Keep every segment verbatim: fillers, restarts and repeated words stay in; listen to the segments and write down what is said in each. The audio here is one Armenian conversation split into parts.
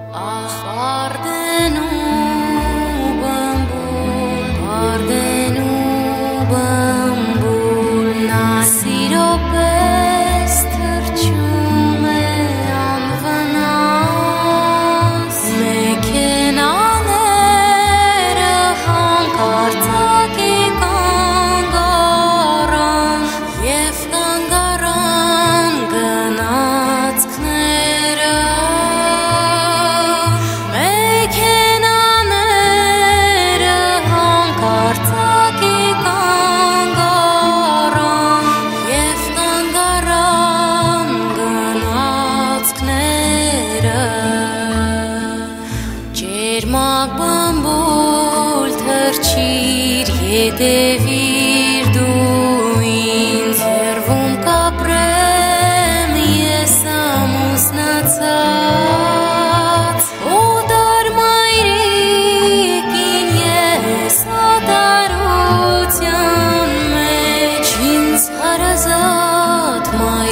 Ах, Ардену բամբուլ, Ардену բամբուլ, նա սիրո պես թռչում է անվնաս, մեքենաները հանկարծակի կանգ առան և կանգ առան գնացքները, մեքենաները հանկարծակի կանգ առան և կանգ առան գնացքները, ճերմակ բամբուլ թռչիր, ետևիր դու ինձ, հեռվում կապրեմ ես ամուսնացած, օտար մայրիկին ես օտարության մեջ, ինձ հարազատ մայր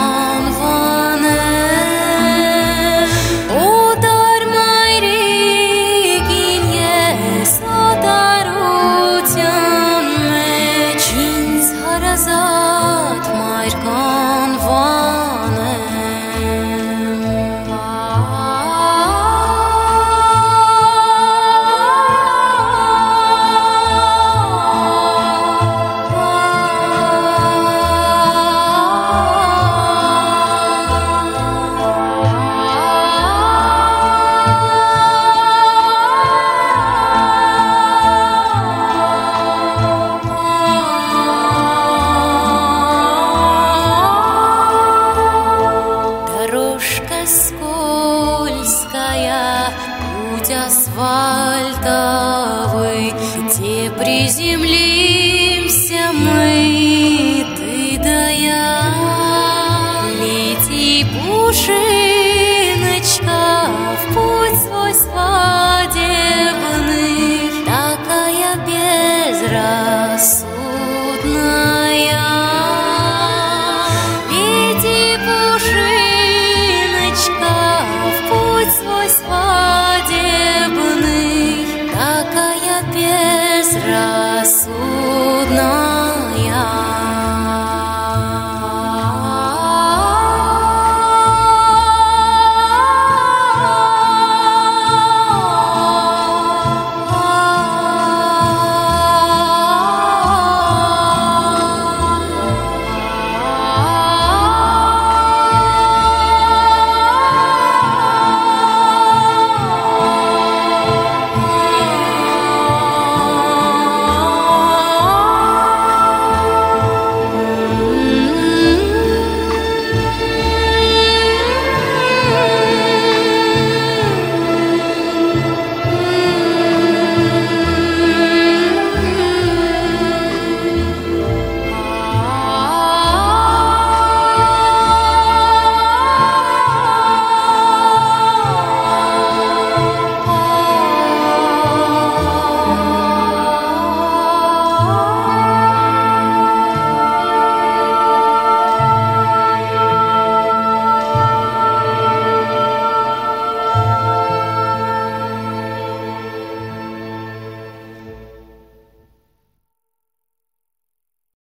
կանվանեմ, օտար մայրիկին ես օտարության մեջ, ինձ հարազատ մայր կանվանեմ։ Дорожка скользкая, путь асфальтовый, где приземлился